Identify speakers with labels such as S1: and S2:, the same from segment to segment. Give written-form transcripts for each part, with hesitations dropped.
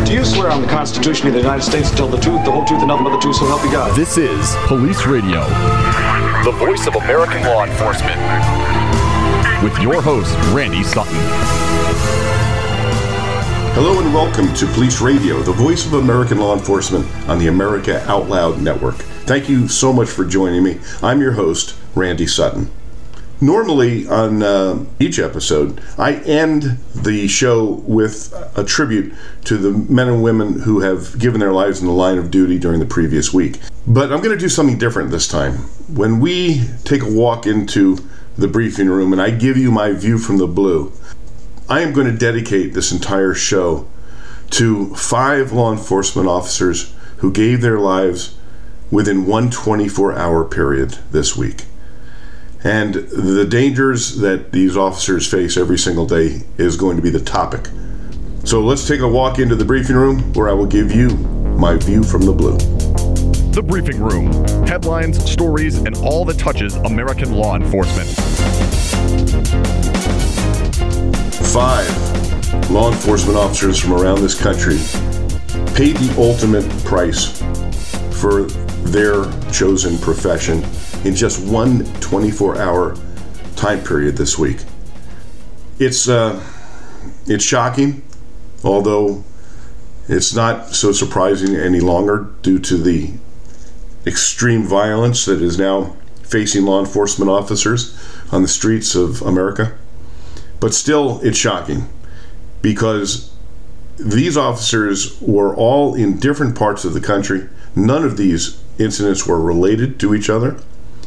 S1: Do you swear on the Constitution of the United States to tell the truth, the whole truth, and nothing but the truth, so help you God?
S2: This is Police Radio, the voice of American law enforcement, with your host, Randy Sutton.
S3: Hello and welcome to Police Radio, the voice of American law enforcement on the America Out Loud Network. Thank you so much for joining me. I'm your host, Randy Sutton. Normally on each episode, I end the show with a tribute to the men and women who have given their lives in the line of duty during the previous week. But I'm going to do something different this time. When we take a walk into the briefing room and I give you my view from the blue, I am going to dedicate this entire show to 5 law enforcement officers who gave their lives within one 24-hour period this week. And the dangers that these officers face every single day is going to be the topic. So let's take a walk into the briefing room where I will give you my view from the blue.
S2: The Briefing Room. Headlines, stories, and all that touches American law enforcement.
S3: 5 law enforcement officers from around this country paid the ultimate price for their chosen profession in just one 24-hour time period this week. It's shocking, although it's not so surprising any longer due to the extreme violence that is now facing law enforcement officers on the streets of America. But still, it's shocking because these officers were all in different parts of the country. None of these incidents were related to each other,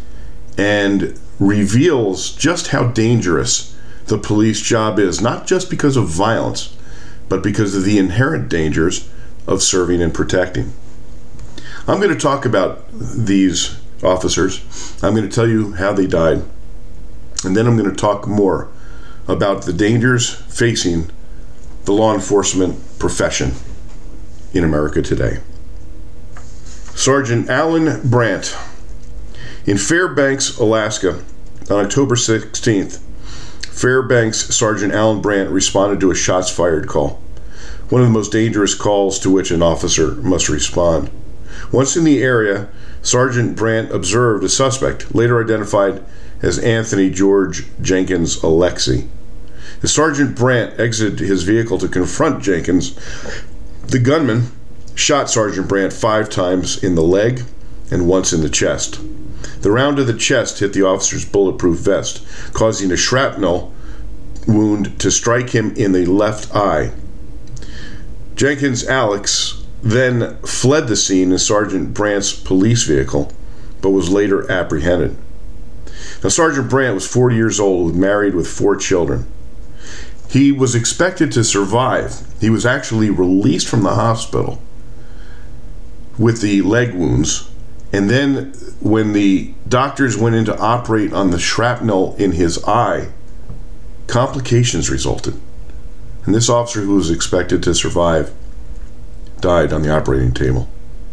S3: and reveals just how dangerous the police job is, not just because of violence, but because of the inherent dangers of serving and protecting. I'm going to talk about these officers. I'm going to tell you how they died, and then I'm going to talk more about the dangers facing the law enforcement profession in America today. Sergeant Alan Brandt. In Fairbanks, Alaska, on October 16th, Fairbanks Sergeant Alan Brandt responded to a shots fired call, one of the most dangerous calls to which an officer must respond. Once in the area, Sergeant Brandt observed a suspect, later identified as Anthony George Jenkins Alexi. As Sergeant Brandt exited his vehicle to confront Jenkins, the gunman shot Sergeant Brandt 5 times in the leg and once in the chest. The round to the chest hit the officer's bulletproof vest, causing a shrapnel wound to strike him in the left eye. Jenkins Alex then fled the scene in Sergeant Brandt's police vehicle, but was later apprehended. Now, Sergeant Brandt was 40 years old, married with 4 children. He was expected to survive. He was actually released from the hospital with the leg wounds. And then when the doctors went in to operate on the shrapnel in his eye, complications resulted. And this officer, who was expected to survive, died on the operating table.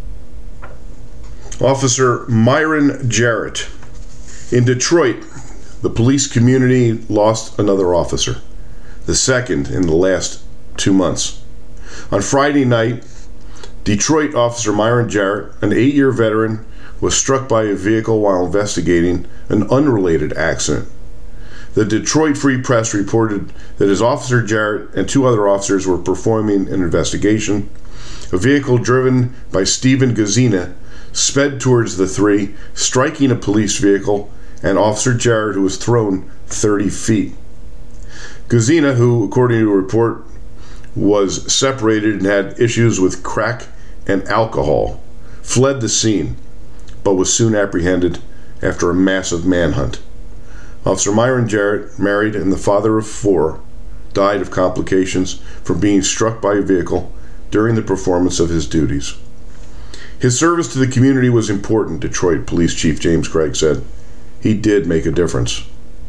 S3: Officer Myron Jarrett. In Detroit, the police community lost another officer, the second in the last 2 months. On Friday night, Detroit officer Myron Jarrett, an 8-year veteran, was struck by a vehicle while investigating an unrelated accident. The Detroit Free Press reported that as Officer Jarrett and 2 other officers were performing an investigation, a vehicle driven by Stephen Gazina sped towards the 3, striking a police vehicle and Officer Jarrett, who was thrown 30 feet. Gazina, who, according to a report, was separated and had issues with crack and alcohol, fled the scene, but was soon apprehended after a massive manhunt. Officer Myron Jarrett, married and the father of 4, died of complications from being struck by a vehicle during the performance of his duties. His service to the community was important, Detroit Police Chief James Craig said. He did make a difference.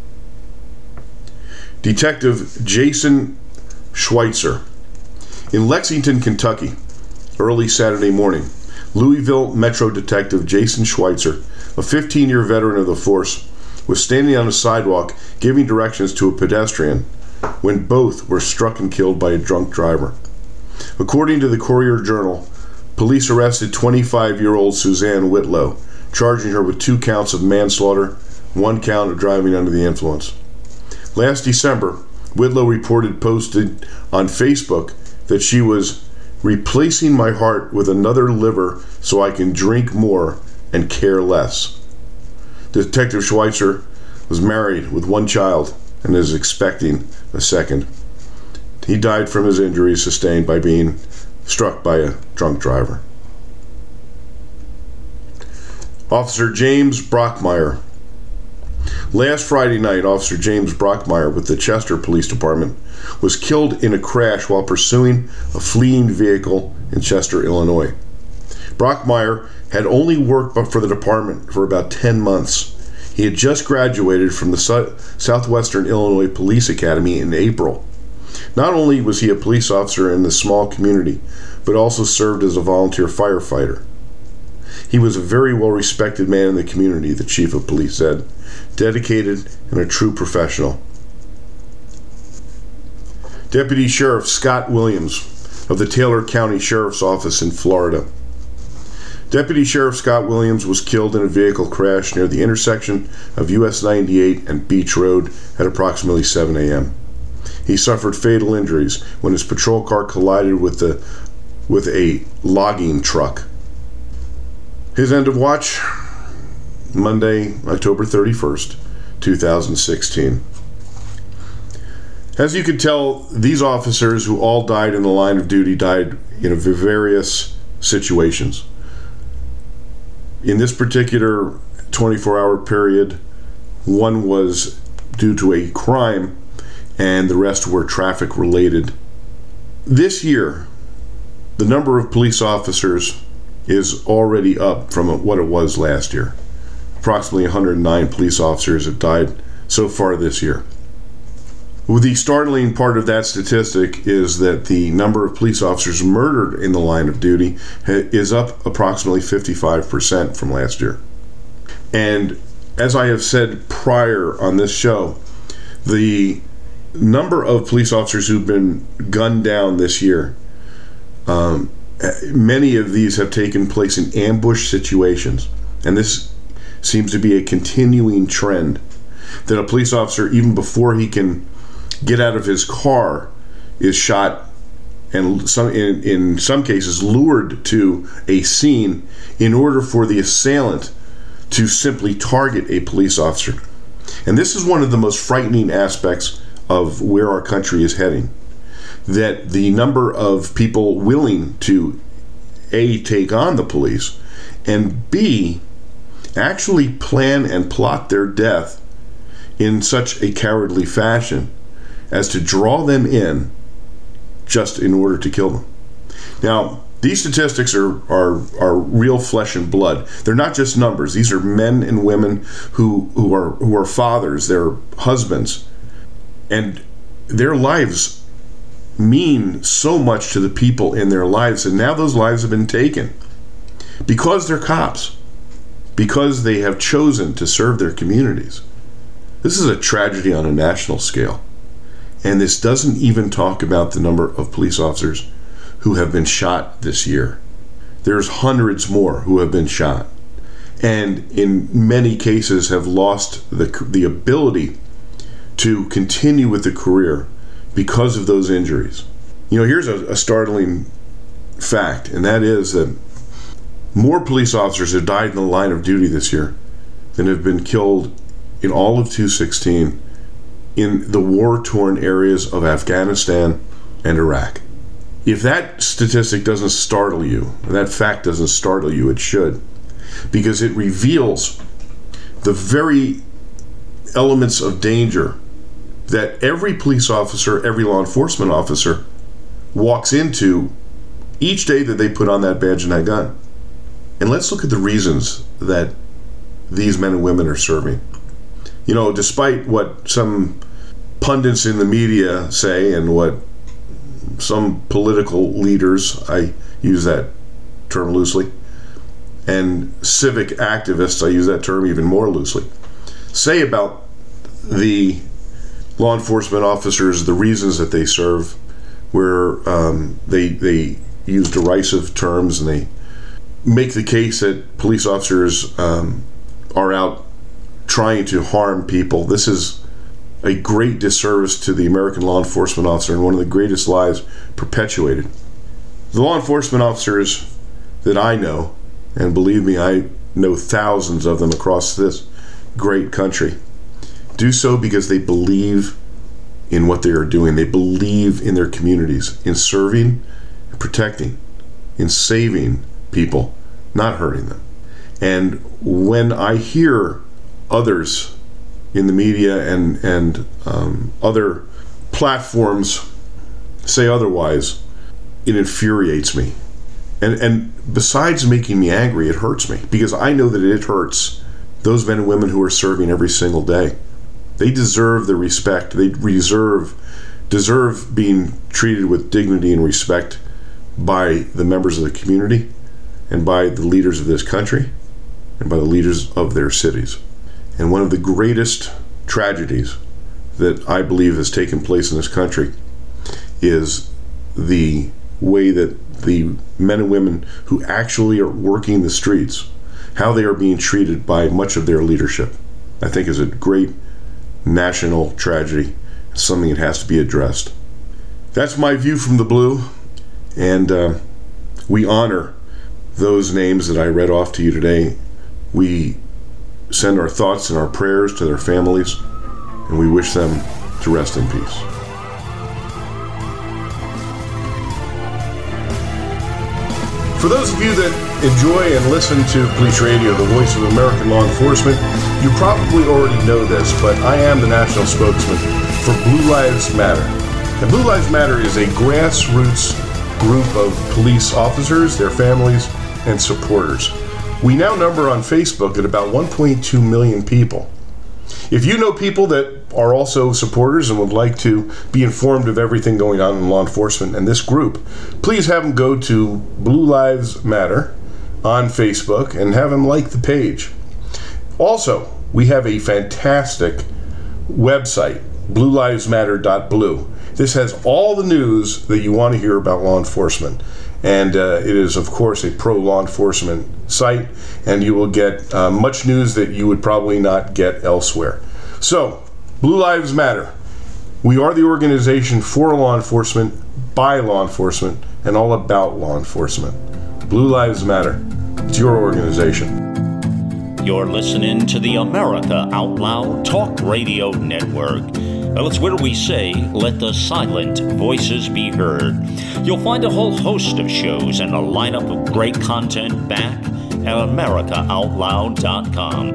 S3: Detective Jason Schweitzer. In Lexington, Kentucky, early Saturday morning, Louisville Metro Detective Jason Schweitzer, a 15-year veteran of the force, was standing on a sidewalk giving directions to a pedestrian when both were struck and killed by a drunk driver. According to the Courier-Journal, police arrested 25-year-old Suzanne Whitlow, charging her with 2 counts of manslaughter, 1 count of driving under the influence. Last December, Whitlow posted on Facebook that she was replacing my heart with another liver so I can drink more and care less. Detective Schweitzer was married with 1 child and is expecting a second. He died from his injuries sustained by being struck by a drunk driver. Officer James Brockmeyer. Last Friday night, Officer James Brockmeyer with the Chester Police Department was killed in a crash while pursuing a fleeing vehicle in Chester, Illinois. Brockmeyer had only worked for the department for about 10 months. He had just graduated from the Southwestern Illinois Police Academy in April. Not only was he a police officer in the small community, but also served as a volunteer firefighter. He was a very well-respected man in the community, the chief of police said, dedicated and a true professional. Deputy Sheriff Scott Williams of the Taylor County Sheriff's Office in Florida. Deputy Sheriff Scott Williams was killed in a vehicle crash near the intersection of US 98 and Beach Road at approximately 7 a.m. He suffered fatal injuries when his patrol car collided with a logging truck. His end of watch, Monday, October 31st, 2016. As you can tell, these officers who all died in the line of duty died in various situations. In this particular 24-hour period, one was due to a crime and the rest were traffic related. This year, the number of police officers is already up from what it was last year. Approximately 109 police officers have died so far this year. The startling part of that statistic is that the number of police officers murdered in the line of duty is up approximately 55% from last year. And as I have said prior on this show, the number of police officers who've been gunned down this year, many of these have taken place in ambush situations, and this seems to be a continuing trend, that a police officer, even before he can get out of his car, is shot and in some cases lured to a scene in order for the assailant to simply target a police officer. And this is one of the most frightening aspects of where our country is heading, that the number of people willing to A, take on the police, and B, actually plan and plot their death in such a cowardly fashion as to draw them in just in order to kill them. Now, these statistics are real flesh and blood. They're not just numbers. These are men and women who are fathers, they're husbands, and their lives mean so much to the people in their lives, and now those lives have been taken because they're cops, because they have chosen to serve their communities. This is a tragedy on a national scale, and this doesn't even talk about the number of police officers who have been shot this year. There's hundreds more who have been shot, and in many cases have lost the ability to continue with the career because of those injuries. You know, here's a startling fact, and that is that more police officers have died in the line of duty this year than have been killed in all of 2016 in the war-torn areas of Afghanistan and Iraq. If that statistic doesn't startle you, that fact doesn't startle you, it should, because it reveals the very elements of danger that every police officer, every law enforcement officer walks into each day that they put on that badge and that gun. And let's look at the reasons that these men and women are serving. You know, despite what some pundits in the media say and what some political leaders, I use that term loosely, and civic activists, I use that term even more loosely, say about the law enforcement officers, the reasons that they serve, where they use derisive terms, and they make the case that police officers are out trying to harm people. This is a great disservice to the American law enforcement officer, and one of the greatest lies perpetuated. The law enforcement officers that I know, and believe me, I know thousands of them across this great country, do so because they believe in what they are doing. They believe in their communities, in serving and protecting, in saving people, not hurting them. And when I hear others in the media and other platforms say otherwise, it infuriates me. And besides making me angry, it hurts me, because I know that it hurts those men and women who are serving every single day. They deserve the respect. They deserve being treated with dignity and respect by the members of the community, and by the leaders of this country, and by the leaders of their cities. And one of the greatest tragedies that I believe has taken place in this country is the way that the men and women who actually are working the streets, how they are being treated by much of their leadership, I think is a great national tragedy, something that has to be addressed. That's my view from the blue, and we honor those names that I read off to you today. We send our thoughts and our prayers to their families, and we wish them to rest in peace. For those of you that enjoy and listen to Police Radio, the voice of American law enforcement, you probably already know this, but I am the national spokesman for Blue Lives Matter. And Blue Lives Matter is a grassroots group of police officers, their families, and supporters. We now number on Facebook at about 1.2 million people. If you know people that are also supporters and would like to be informed of everything going on in law enforcement and this group, please have them go to Blue Lives Matter on Facebook and have them like the page. Also, we have a fantastic website, bluelivesmatter.blue. This has all the news that you want to hear about law enforcement. And it is, of course, a pro-law enforcement site, and you will get much news that you would probably not get elsewhere. So, Blue Lives Matter. We are the organization for law enforcement, by law enforcement, and all about law enforcement. Blue Lives Matter. It's your organization.
S4: You're listening to the America Out Loud Talk Radio Network. Well, it's where we say, let the silent voices be heard. You'll find a whole host of shows and a lineup of great content back at AmericaOutloud.com.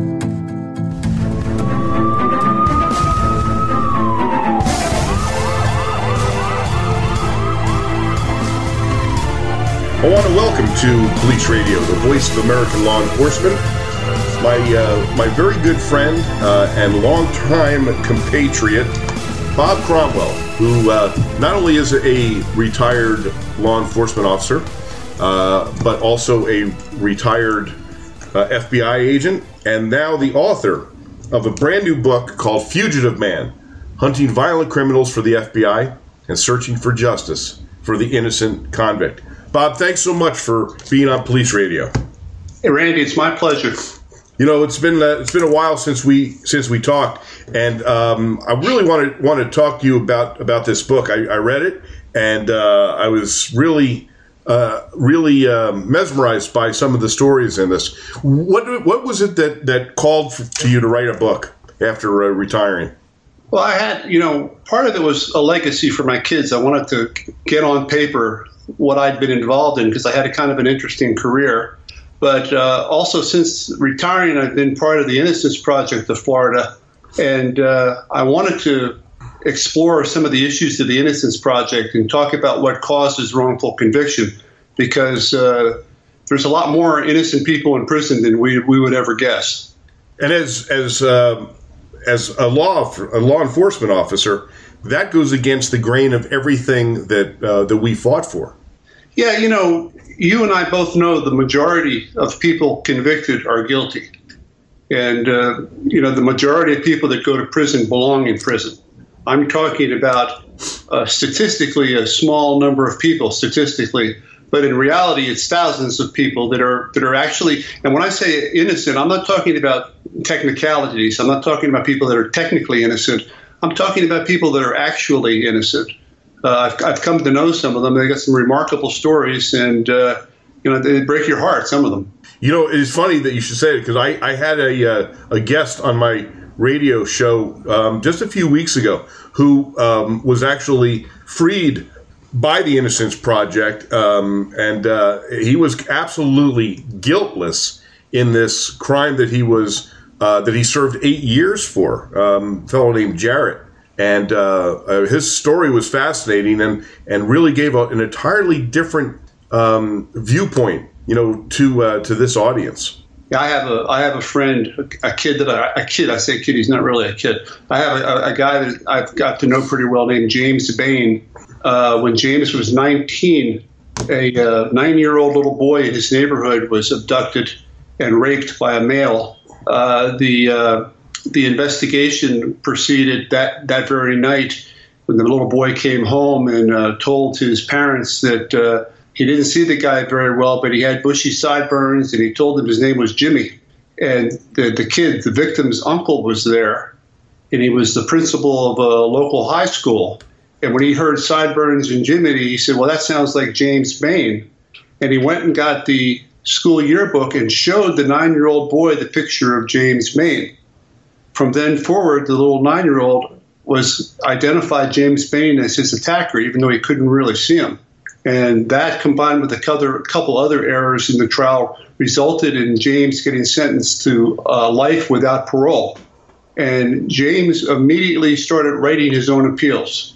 S3: I want to welcome to Police Radio, the voice of American law enforcement, my very good friend and longtime compatriot, Bob Cromwell, who not only is a retired law enforcement officer, but also a retired FBI agent, and now the author of a brand new book called Fugitive Man, Hunting Violent Criminals for the FBI and Searching for Justice for the Innocent Convict. Bob, thanks so much for being on Police Radio.
S5: Hey, Randy, it's my pleasure.
S3: You know, it's been a while since we talked, and I really want to talk to you about this book. I read it, and I was really mesmerized by some of the stories in this. What was it that called to you to write a book after retiring?
S5: Well, I had, part of it was a legacy for my kids. I wanted to get on paper what I'd been involved in because I had a kind of an interesting career. But also, since retiring, I've been part of the Innocence Project of Florida, and I wanted to explore some of the issues of the Innocence Project and talk about what causes wrongful conviction, because there's a lot more innocent people in prison than we would ever guess.
S3: And as a law enforcement officer, that goes against the grain of everything that we fought for.
S5: Yeah, you and I both know the majority of people convicted are guilty. And, the majority of people that go to prison belong in prison. I'm talking about statistically a small number of people, statistically. But in reality, it's thousands of people that are actually, and when I say innocent, I'm not talking about technicalities. I'm not talking about people that are technically innocent. I'm talking about people that are actually innocent. I've come to know some of them. They got some remarkable stories, and they break your heart, some of them.
S3: It's funny that you should say it, because I had a guest on my radio show just a few weeks ago who was actually freed by the Innocence Project, and he was absolutely guiltless in this crime that he served 8 years for. A fellow named Jarrett, and his story was fascinating and really gave an entirely different viewpoint, to this audience.
S5: Yeah, I have a friend, a kid. I say kid. He's not really a kid. I have a guy that I've got to know pretty well named James Bain. When James was 19, a 9-year-old little boy in his neighborhood was abducted and raped by a male. The investigation proceeded that very night when the little boy came home and told his parents that he didn't see the guy very well, but he had bushy sideburns, and he told them his name was Jimmy. And the kid, the victim's uncle, was there, and he was the principal of a local high school. And when he heard sideburns and Jimmy, he said, well, that sounds like James Bain. And he went and got the school yearbook and showed the 9-year-old boy the picture of James Bain. From then forward, the little 9-year-old was identified James Bain as his attacker, even though he couldn't really see him. And that, combined with a couple other errors in the trial, resulted in James getting sentenced to life without parole. And James immediately started writing his own appeals.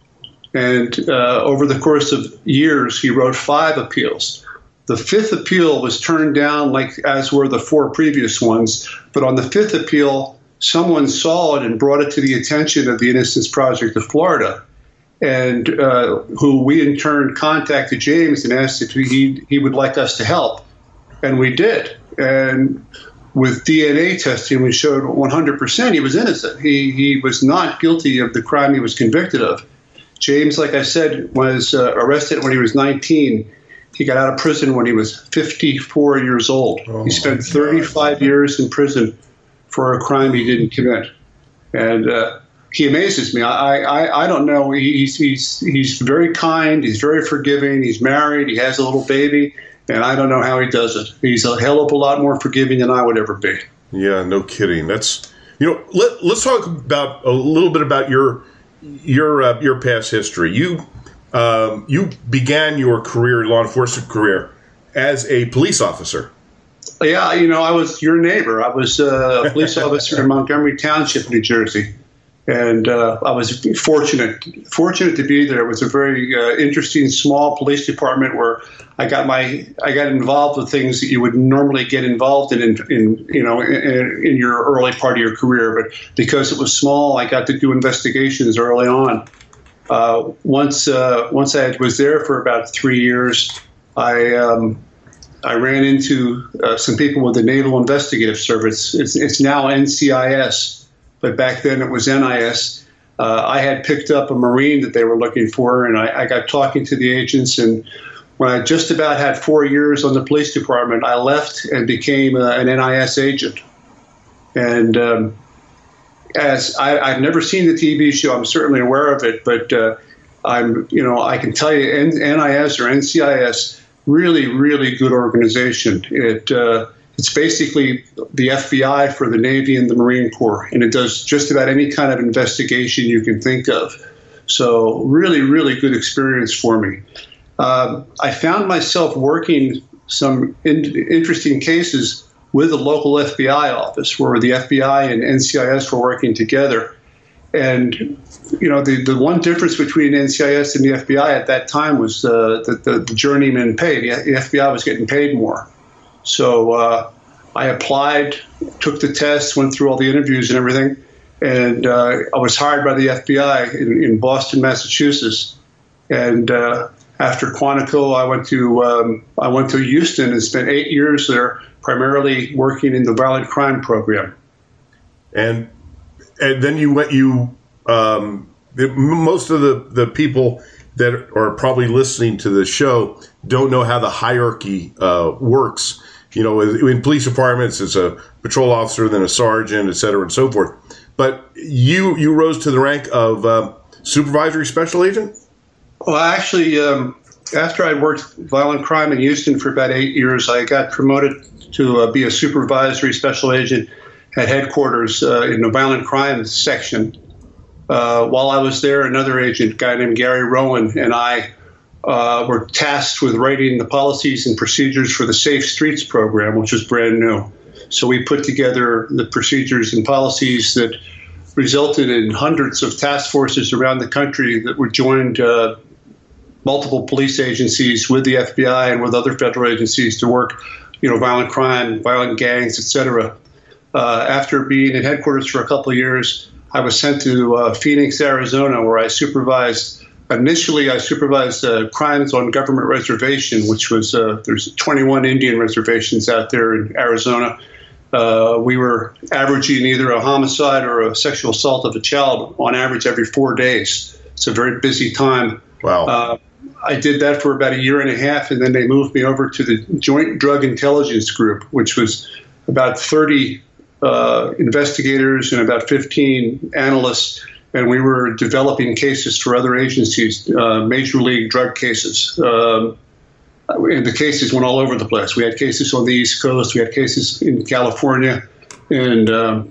S5: And over the course of years, he wrote 5 appeals. The 5th appeal was turned down, as were the 4 previous ones. But on the 5th appeal, someone saw it and brought it to the attention of the Innocence Project of Florida, and who we in turn contacted James and asked if he would like us to help. And we did. And with DNA testing, we showed 100% he was innocent. He was not guilty of the crime he was convicted of. James, like I said, was arrested when he was 19. He got out of prison when he was 54 years old. He spent 35 years in prison for a crime he didn't commit. And he amazes me. I don't know. He's very kind. He's very forgiving. He's married. He has a little baby. And I don't know how he does it. He's a hell of a lot more forgiving than I would ever be.
S3: Yeah, no kidding. That's, let's talk about a little bit about your past history. You began your law enforcement career as a police officer.
S5: Yeah, I was your neighbor. I was a police officer in Montgomery Township, New Jersey, and I was fortunate to be there. It was a very interesting small police department where I got involved with things that you would normally get involved in your early part of your career. But because it was small, I got to do investigations early on. Once I was there for about 3 years, I ran into some people with the Naval Investigative Service. It's now NCIS, but back then it was NIS. I had picked up a Marine that they were looking for, and I got talking to the agents. And when I just about had 4 years on the police department, I left and became an NIS agent. And as I've never seen the TV show, I'm certainly aware of it, but I can tell you, NIS or NCIS, really, really good organization. It's basically the FBI for the Navy and the Marine Corps, and it does just about any kind of investigation you can think of. So really, really good experience for me. I found myself working some interesting cases with the local FBI office, where the FBI and NCIS were working together. And, the one difference between NCIS and the FBI at that time was the journeyman pay. The FBI was getting paid more. So I applied, took the test, went through all the interviews and everything, and I was hired by the FBI in Boston, Massachusetts. And after Quantico, I went to Houston and spent 8 years there, primarily working in the violent crime program.
S3: And then you most of the people that are probably listening to the show don't know how the hierarchy works. You know, in police departments, it's a patrol officer, then a sergeant, et cetera, and so forth. But you rose to the rank of supervisory special agent?
S5: Well, actually, after I worked violent crime in Houston for about 8 years, I got promoted to be a supervisory special agent at headquarters in the violent crime section. While I was there, another agent, a guy named Gary Rowan, and I were tasked with writing the policies and procedures for the Safe Streets program, which was brand new. So we put together the procedures and policies that resulted in hundreds of task forces around the country that were joined multiple police agencies with the FBI and with other federal agencies to work, violent crime, violent gangs, etc. After being at headquarters for a couple of years, I was sent to Phoenix, Arizona, where I supervised. Initially, I supervised crimes on government reservation, which was there's 21 Indian reservations out there in Arizona. We were averaging either a homicide or a sexual assault of a child on average every 4 days. It's a very busy time.
S3: Wow.
S5: I did that for about a year and a half, and then they moved me over to the Joint Drug Intelligence Group, which was about 30 investigators and about 15 analysts, and we were developing cases for other agencies, major league drug cases. And the cases went all over the place. We had cases on the East Coast, we had cases in California, and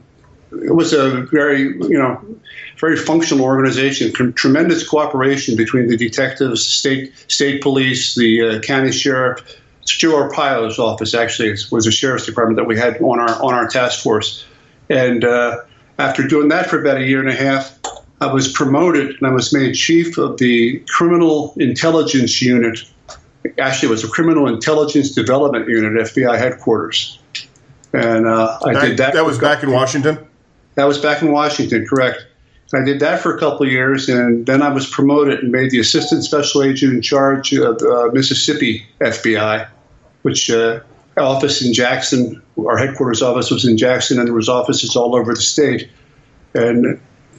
S5: it was a very, very functional organization. Tremendous cooperation between the detectives, state police, the county sheriff. Joe Arpaio's office actually was a sheriff's department that we had on our task force. And after doing that for about a year and a half, I was promoted and I was made chief of the Criminal Intelligence Unit. Actually, it was a Criminal Intelligence Development Unit at FBI headquarters. And I did that.
S3: That was back in Washington?
S5: That was back in Washington, correct. And I did that for a couple of years, and then I was promoted and made the assistant special agent in charge of Mississippi FBI, which office in Jackson, our headquarters office was in Jackson, and there was offices all over the state. And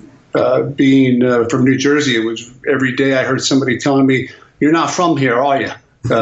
S5: being from New Jersey, it was every day I heard somebody telling me, "You're not from here, are you?"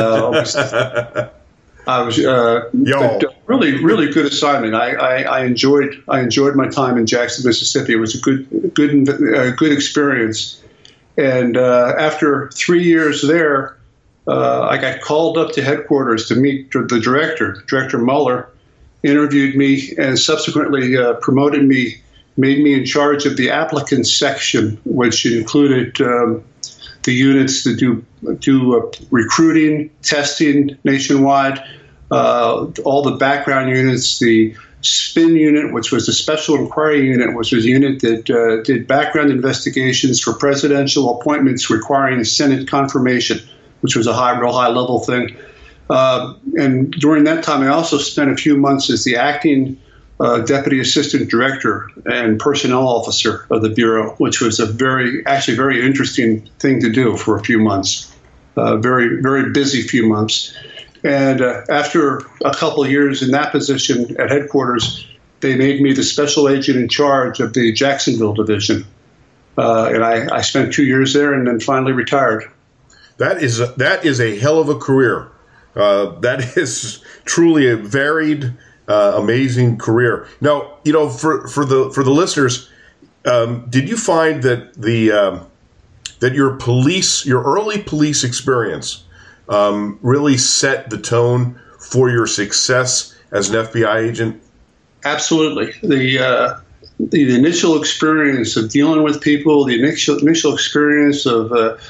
S5: I was really, really good assignment. I enjoyed my time in Jackson, Mississippi. It was a good experience. And after 3 years there, I got called up to headquarters to meet the director. Director Mueller interviewed me and subsequently promoted me, made me in charge of the applicant section, which included the units that do recruiting, testing nationwide, all the background units, the SPIN unit, which was the Special Inquiry Unit, which was a unit that did background investigations for presidential appointments requiring Senate confirmation, which was a real high level thing. And during that time, I also spent a few months as the acting Deputy Assistant Director and Personnel Officer of the Bureau, which was a very interesting thing to do for a few months. Very, very busy few months. And after a couple of years in that position at headquarters, they made me the special agent in charge of the Jacksonville division. And I spent 2 years there and then finally retired.
S3: That is a hell of a career. That is truly a varied, amazing career. Now, for the listeners, did you find that that your early police experience really set the tone for your success as an FBI agent? Absolutely.
S5: The initial experience of dealing with people, the initial experience of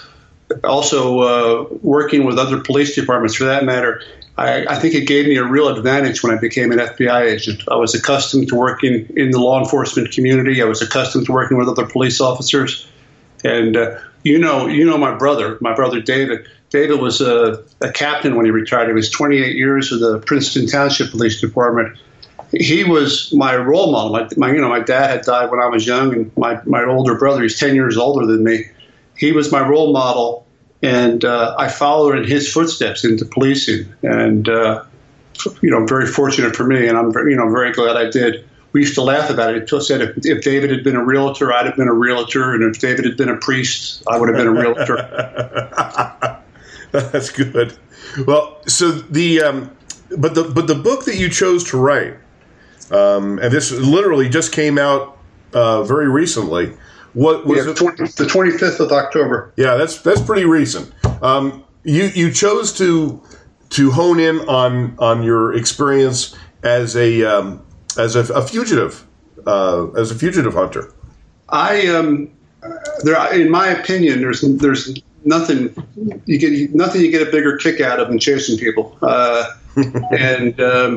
S5: also working with other police departments, for that matter, I think it gave me a real advantage when I became an FBI agent. I was accustomed to working in the law enforcement community. I was accustomed to working with other police officers. And my brother David. David was a captain when he retired. He was 28 years with the Princeton Township Police Department. He was my role model. My dad had died when I was young, and my older brother, he's 10 years older than me. He was my role model, and I followed in his footsteps into policing. And very fortunate for me, and I'm very glad I did. we used to laugh about it. It said if David had been a realtor, I'd have been a realtor, and if David had been a priest, I would have been a realtor.
S3: That's good. Well, so but the book that you chose to write, and this literally just came out very recently. What was it?
S5: The 25th of October.
S3: Yeah, that's pretty recent. You chose to hone in on your experience as a fugitive hunter.
S5: In my opinion, there's nothing you get a bigger kick out of than chasing people, and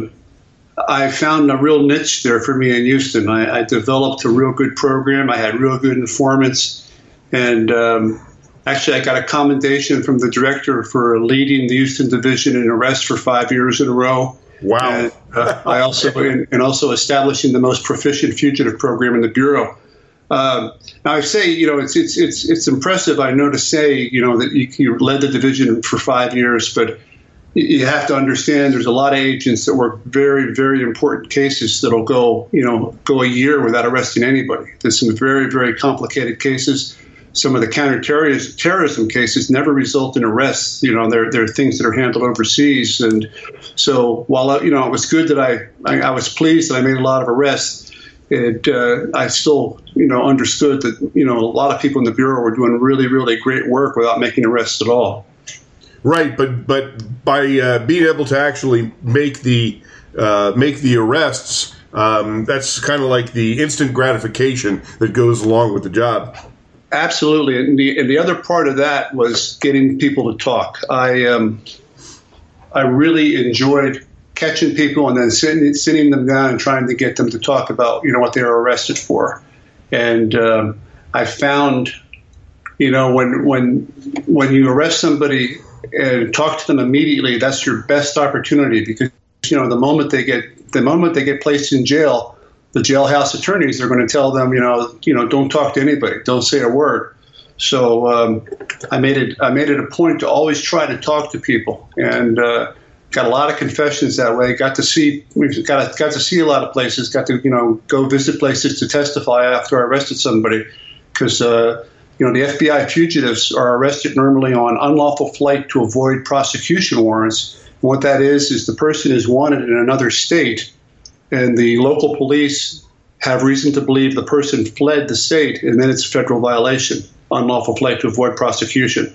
S5: I found a real niche there for me in Houston. I developed a real good program. I had real good informants, and actually, I got a commendation from the director for leading the Houston division in arrests for 5 years in a row.
S3: Wow!
S5: And, I also establishing the most proficient fugitive program in the bureau. Now I say, it's impressive. I know to say, that you led the division for 5 years, but you have to understand there's a lot of agents that work very, very important cases that'll go a year without arresting anybody. There's some very, very complicated cases. Some of the counterterrorism cases never result in arrests. They're things that are handled overseas. And so while, it was good that I was pleased that I made a lot of arrests, I still, understood that, a lot of people in the Bureau were doing really, really great work without making arrests at all.
S3: Right. But by being able to actually make the arrests, that's kind of like the instant gratification that goes along with the job.
S5: Absolutely, and the other part of that was getting people to talk. I really enjoyed catching people and then sitting them down and trying to get them to talk about what they were arrested for. And I found when you arrest somebody and talk to them immediately, that's your best opportunity, because the moment they get placed in jail, the jailhouse attorneys are going to tell them, don't talk to anybody, don't say a word. So I made it a point to always try to talk to people, and got a lot of confessions that way. Got to see a lot of places. Got to go visit places to testify after I arrested somebody, because the FBI fugitives are arrested normally on unlawful flight to avoid prosecution warrants. And what that is the person is wanted in another state, and the local police have reason to believe the person fled the state, and then it's a federal violation, unlawful flight to avoid prosecution.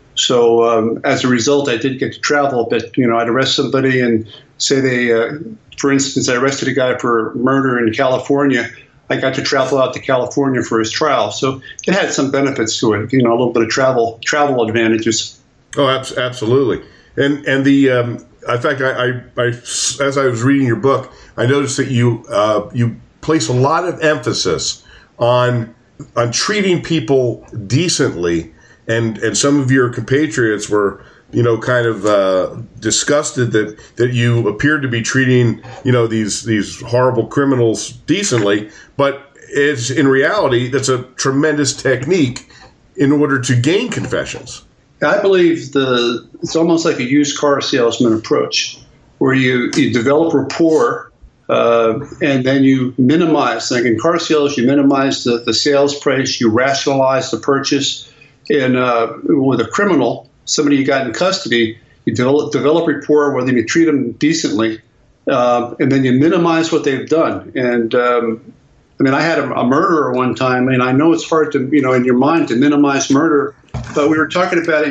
S5: So as a result, I did get to travel a bit. I'd arrest somebody and say for instance, I arrested a guy for murder in California. I got to travel out to California for his trial. So it had some benefits to it, a little bit of travel advantages.
S3: Oh, absolutely. And the in fact, I as I was reading your book, I noticed that you place a lot of emphasis on treating people decently, and some of your compatriots were kind of disgusted that you appeared to be treating these horrible criminals decently, but it's in reality that's a tremendous technique in order to gain confessions.
S5: I believe it's almost like a used car salesman approach, where you develop rapport, and then you minimize. Like in car sales, you minimize the sales price, you rationalize the purchase. And with a criminal, somebody you got in custody, you develop rapport with them, you treat them decently, and then you minimize what they've done. And I had a murderer one time, and I know it's hard to, in your mind to minimize murder. But we were talking about it,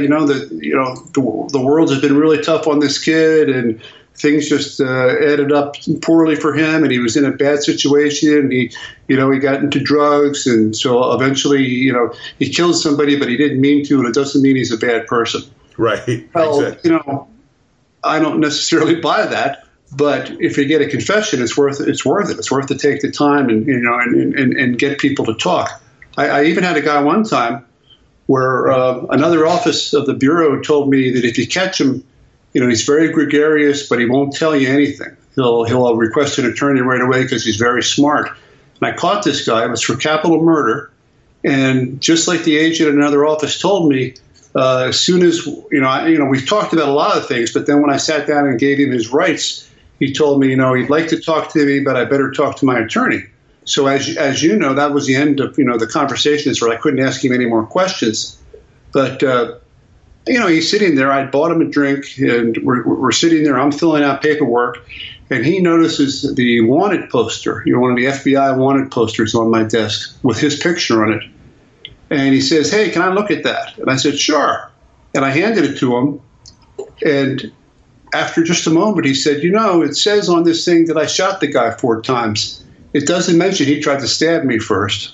S5: the world has been really tough on this kid, and things just added up poorly for him, and he was in a bad situation. He got into drugs, and so eventually, he killed somebody, but he didn't mean to, and it doesn't mean he's a bad person.
S3: Right.
S5: Well,
S3: exactly.
S5: I don't necessarily buy that, but if you get a confession, it's worth it. It's worth to take the time and get people to talk. I even had a guy one time where another office of the Bureau told me that if you catch him, he's very gregarious, but he won't tell you anything. He'll request an attorney right away because he's very smart. And I caught this guy. It was for capital murder. And just like the agent in another office told me, as soon as, we've talked about a lot of things, but then when I sat down and gave him his rights, he told me, he'd like to talk to me, but I better talk to my attorney. So as you know, that was the end of, the conversation, where I couldn't ask him any more questions. But, he's sitting there. I bought him a drink, and we're sitting there. I'm filling out paperwork, and he notices the wanted poster, one of the FBI wanted posters on my desk with his picture on it. And he says, "Hey, can I look at that?" And I said, "Sure." And I handed it to him. And after just a moment, he said, "It says on this thing that I shot the guy 4 times. It doesn't mention he tried to stab me first."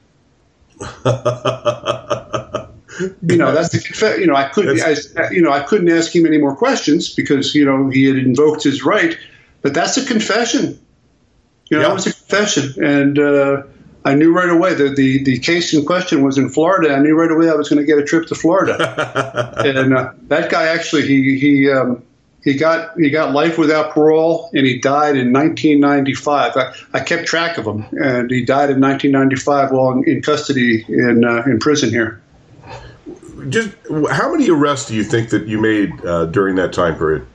S5: That's the I couldn't, I couldn't ask him any more questions because he had invoked his right. But that's a confession. That was a confession, and I knew right away that the case in question was in Florida. I knew right away I was going to get a trip to Florida. And that guy actually he got life without parole, and he died in 1995. I kept track of him, and he died in 1995 while in custody in prison here.
S3: Just how many arrests do you think that you made during that time period?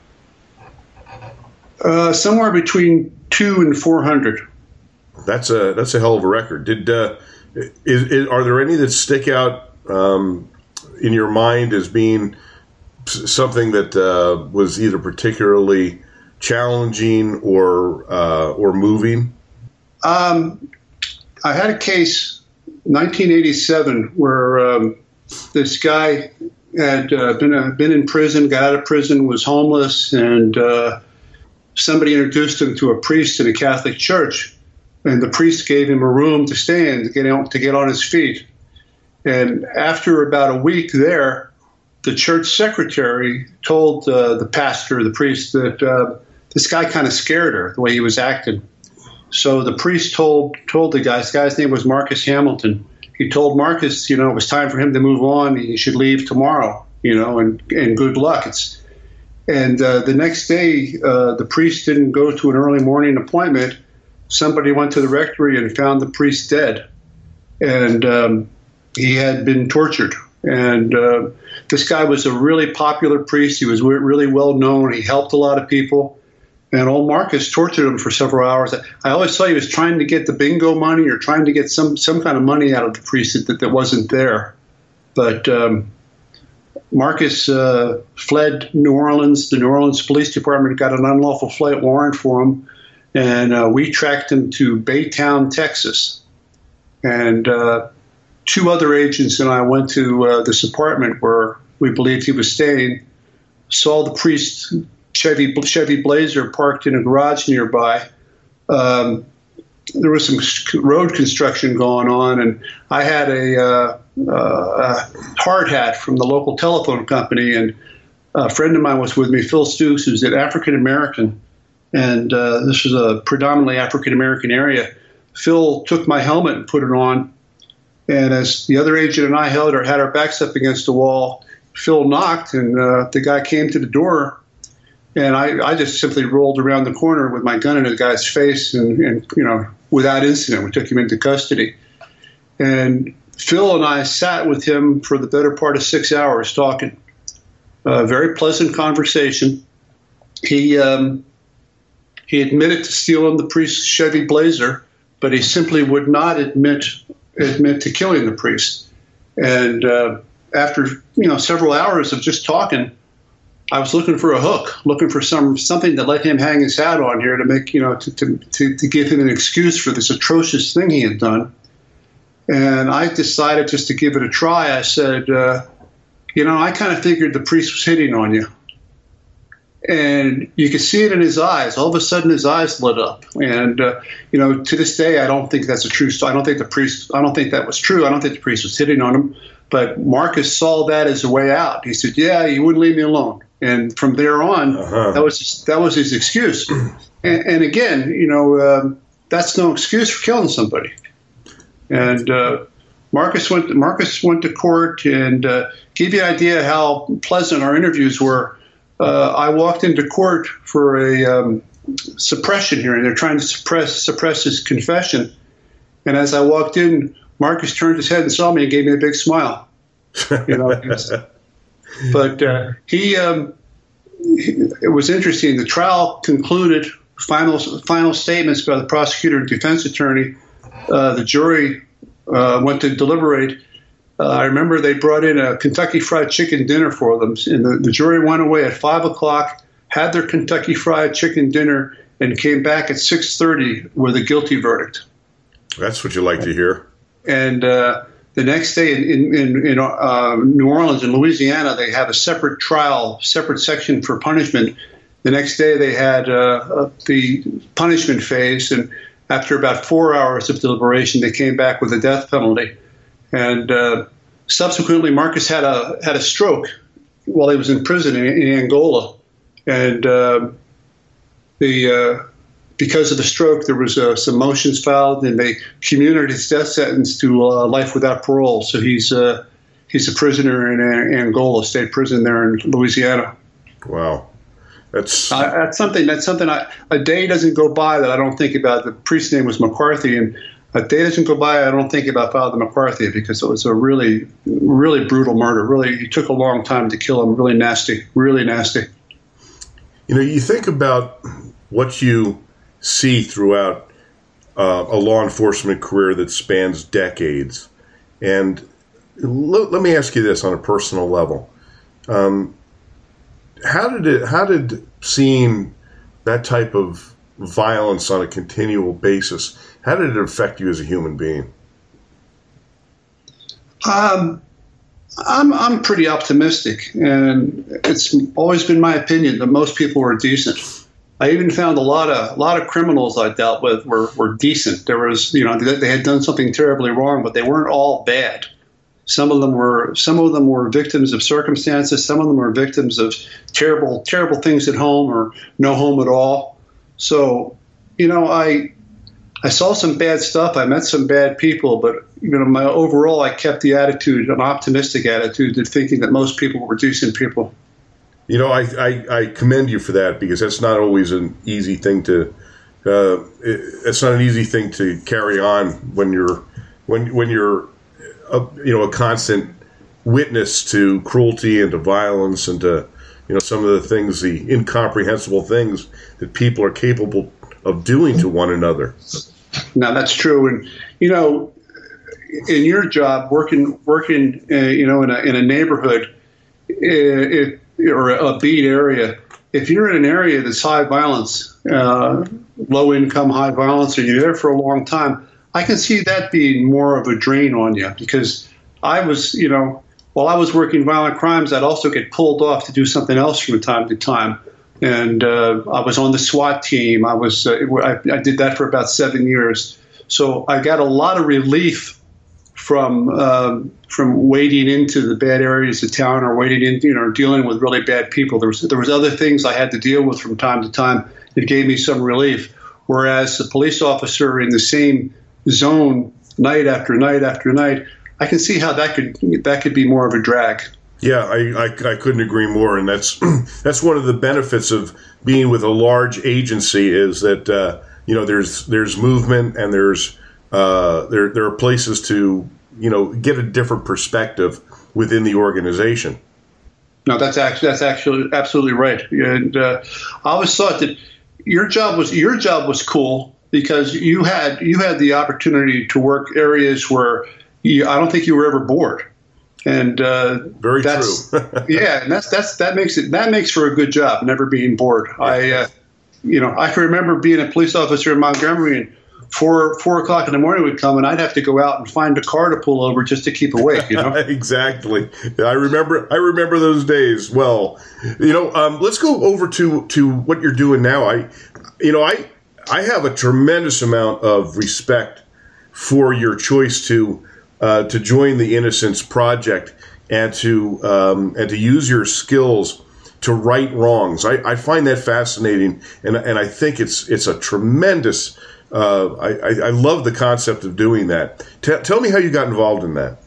S5: Somewhere between 200 and 400.
S3: That's a hell of a record. Are there any that stick out in your mind as being something that was either particularly challenging or moving? I
S5: had a case, 1987, where this guy had been in prison, got out of prison, was homeless, and somebody introduced him to a priest in a Catholic church. And the priest gave him a room to stay in to get on his feet. And after about a week there, the church secretary told the pastor, the priest, that this guy kind of scared her the way he was acting. So the priest told the guy, this guy's name was Marcus Hamilton. He told Marcus, it was time for him to move on. He should leave tomorrow, and good luck. And the next day, the priest didn't go to an early morning appointment. Somebody went to the rectory and found the priest dead, and he had been tortured. And this guy was a really popular priest. He was really well known. He helped a lot of people. And old Marcus tortured him for several hours. I always thought he was trying to get the bingo money or trying to get some kind of money out of the priest that wasn't there. But Marcus fled New Orleans. The New Orleans Police Department got an unlawful flight warrant for him. And we tracked him to Baytown, Texas. And 2 other agents and I went to this apartment where we believed he was staying, saw the priest's Chevy Blazer parked in a garage nearby. There was some road construction going on, and I had a hard hat from the local telephone company, and a friend of mine was with me, Phil Stooks, who's an African-American. And this was a predominantly African-American area. Phil took my helmet and put it on. And as the other agent and I had our backs up against the wall, Phil knocked, and the guy came to the door. And I just simply rolled around the corner with my gun in the guy's face, and without incident, we took him into custody. And Phil and I sat with him for the better part of 6 hours talking. Very pleasant conversation. He admitted to stealing the priest's Chevy Blazer, but he simply would not admit to killing the priest. And after several hours of just talking, I was looking for a hook, looking for something to let him hang his hat on here to make to give him an excuse for this atrocious thing he had done. And I decided just to give it a try. I said, I kind of figured the priest was hitting on you. And you could see it in his eyes. All of a sudden, his eyes lit up. And, to this day, I don't think that's a true story. I don't think that was true. I don't think the priest was hitting on him. But Marcus saw that as a way out. He said, "Yeah, you wouldn't leave me alone." And from there on, that was his excuse. And again, that's no excuse for killing somebody. And Marcus went to court, and give you an idea how pleasant our interviews were. I walked into court for a suppression hearing. They're trying to suppress his confession. And as I walked in, Marcus turned his head and saw me and gave me a big smile. But it was interesting. The trial concluded final statements by the prosecutor and defense attorney, the jury went to deliberate. I remember they brought in a Kentucky Fried Chicken dinner for them, and the jury went away at 5 o'clock, had their Kentucky Fried Chicken dinner, and came back at 6:30 with a guilty verdict.
S3: That's what you like to hear.
S5: And the next day in New Orleans, in Louisiana, they have a separate trial, separate section for punishment. The next day they had the punishment phase, and after about 4 hours of deliberation, they came back with a death penalty. And subsequently, Marcus had a stroke while he was in prison in Angola, and because of the stroke, there was some motions filed, and they commuted his death sentence to life without parole. So he's a prisoner in Angola, state prison there in Louisiana.
S3: Wow, that's
S5: something. A day doesn't go by that I don't think about. The priest's name was McCarthy, and a day doesn't go by I don't think about Father McCarthy, because it was a really, really brutal murder. Really, it took a long time to kill him. Really nasty, really nasty.
S3: You know, you think about what you see throughout a law enforcement career that spans decades, and let me ask you this on a personal level: how did seeing that type of violence on a continual basis, how did it affect you as a human being?
S5: I'm pretty optimistic, and it's always been my opinion that most people were decent. I even found a lot of criminals I dealt with were decent. There was, they had done something terribly wrong, but they weren't all bad. Some of them were victims of circumstances. Some of them were victims of terrible things at home or no home at all. So, I saw some bad stuff. I met some bad people, but overall, I kept the attitude, an optimistic attitude, of thinking that most people were decent people.
S3: I commend you for that, because that's not always an easy thing to. It's not an easy thing to carry on when you're a constant witness to cruelty and to violence and to some of the things, the incomprehensible things that people are capable of doing to one another.
S5: Now that's true, and in your job, working in a neighborhood, or a beat area, if you're in an area that's high violence, low income, high violence, and you're there for a long time, I can see that being more of a drain on you, because I was, while I was working violent crimes, I'd also get pulled off to do something else from time to time. And I was on the SWAT team. I did that for about 7 years. So I got a lot of relief from wading into the bad areas of town, or wading in, dealing with really bad people. There was other things I had to deal with from time to time. It gave me some relief. Whereas a police officer in the same zone night after night after night, I can see how that could be more of a drag.
S3: Yeah, I couldn't agree more, and that's one of the benefits of being with a large agency, is that there's movement, and there are places to get a different perspective within the organization.
S5: No, that's actually absolutely right, and I always thought that your job was cool, because you had the opportunity to work areas where I don't think you were ever bored. And
S3: very true.
S5: Yeah, and that makes for a good job, never being bored. I can remember being a police officer in Montgomery, and 4 o'clock in the morning would come, and I'd have to go out and find a car to pull over just to keep awake.
S3: Exactly. I remember those days. Well, let's go over to what you're doing now. I have a tremendous amount of respect for your choice to join the Innocence Project and to use your skills to right wrongs. I find that fascinating, and I think it's a tremendous. I love the concept of doing that. Tell me how you got involved in that.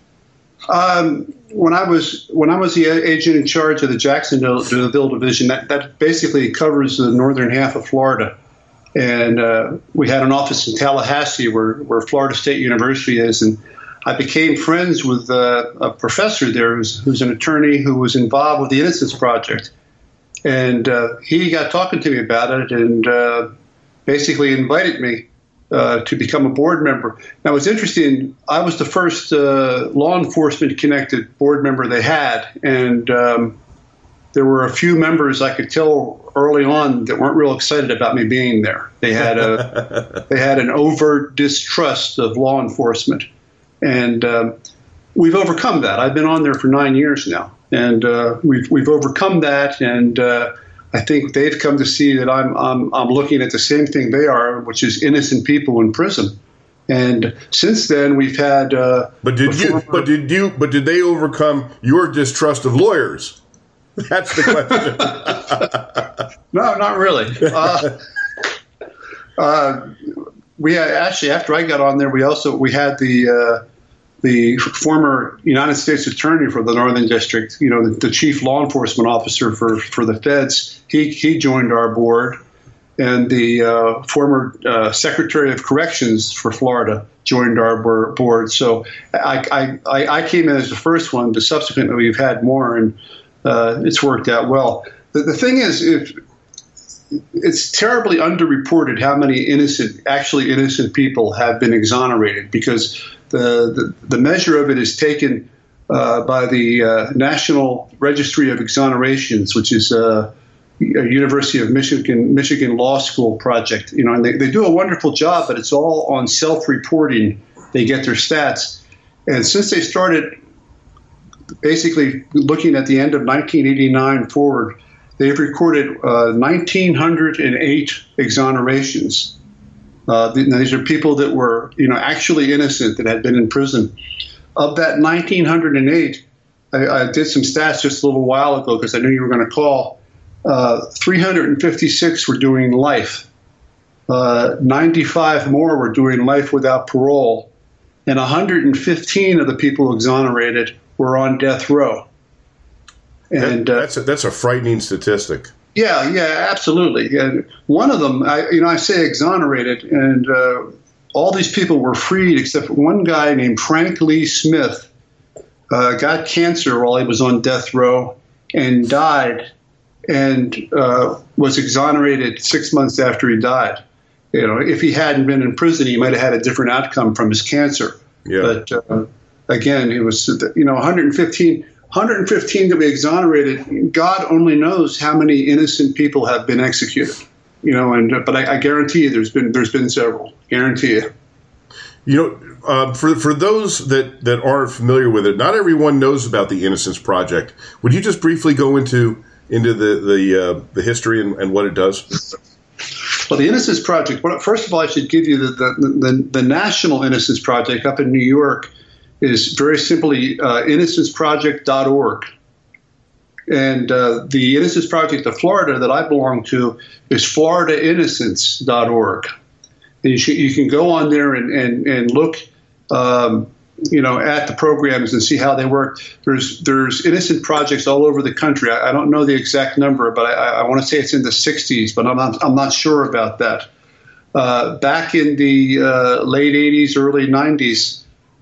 S5: When I was the agent in charge of the Jacksonville division, that basically covers the northern half of Florida. And we had an office in Tallahassee where Florida State University is, and I became friends with a professor there who's an attorney who was involved with the Innocence Project. And he got talking to me about it and basically invited me to become a board member. Now, what's interesting, I was the first law enforcement connected board member they had, and there were a few members I could tell early on that weren't real excited about me being there. They had an overt distrust of law enforcement, and we've overcome that. I've been on there for 9 years now, and we've overcome that, and I think they've come to see that I'm looking at the same thing they are, which is innocent people in prison. And since then, we've had.
S3: But did they overcome your distrust of lawyers? That's the question.
S5: No, not really. We actually, after I got on there, we had the former United States Attorney for the Northern District, the chief law enforcement officer for the feds. He joined our board, and the former Secretary of Corrections for Florida joined our board. So I came in as the first one. But subsequently, we've had more, and it's worked out well. The thing is, it's terribly underreported how many actually innocent people have been exonerated, because the measure of it is taken by the National Registry of Exonerations, which is a University of Michigan Law School project. And they do a wonderful job, but it's all on self-reporting. They get their stats, and since they started basically looking at the end of 1989 forward, they've recorded 1,908 exonerations. These are people that were, actually innocent, that had been in prison. Of that 1,908, I did some stats just a little while ago because I knew you were going to call. 356 were doing life. 95 more were doing life without parole, and 115 of the people exonerated were on death row. And
S3: that's a frightening statistic.
S5: Yeah, absolutely. And one of them, I say exonerated, and all these people were freed except for one guy named Frank Lee Smith, got cancer while he was on death row and died, and was exonerated 6 months after he died. If he hadn't been in prison, he might have had a different outcome from his cancer. Yeah. But again, it was 115 that we exonerated. God only knows how many innocent people have been executed. But I guarantee you, there's been several. Guarantee you.
S3: For those that aren't familiar with it, not everyone knows about the Innocence Project. Would you just briefly go into the history and what it does?
S5: Well, the Innocence Project. First of all, I should give you the National Innocence Project up in New York is very simply innocenceproject.org. And the Innocence Project of Florida that I belong to is floridainnocence.org. And you can go on there and look, at the programs and see how they work. There's innocent projects all over the country. I don't know the exact number, but I want to say it's in the 60s, but I'm not sure about that. Back in the late 80s, early 90s,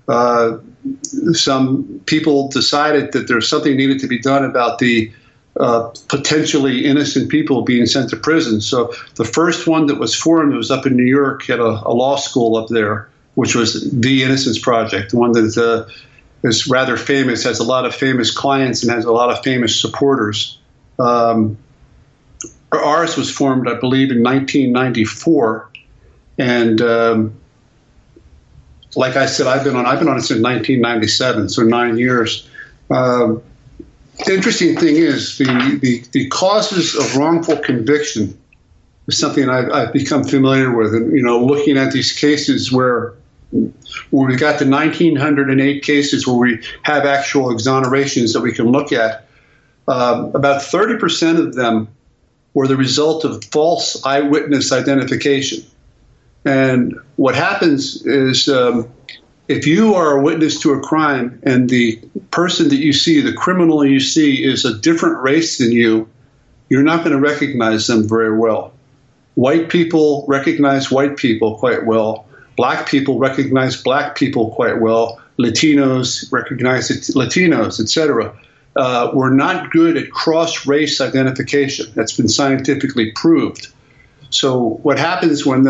S5: some people decided that there's something needed to be done about the potentially innocent people being sent to prison. So the first one that was formed was up in New York at a law school up there, which was the Innocence Project, the one that is rather famous, has a lot of famous clients and has a lot of famous supporters. Ours was formed, I believe, in 1994, and like I said, I've been on it since 1997, so 9 years. The interesting thing is the causes of wrongful conviction is something I've become familiar with, and looking at these cases where we got the 1,908 cases where we have actual exonerations that we can look at. About 30% of them were the result of false eyewitness identification. And what happens is if you are a witness to a crime and the person that you see, the criminal you see, is a different race than you, you're not going to recognize them very well. White people recognize white people quite well. Black people recognize black people quite well. Latinos recognize Latinos, etc. were not good at cross-race identification. That's been scientifically proved. So what happens when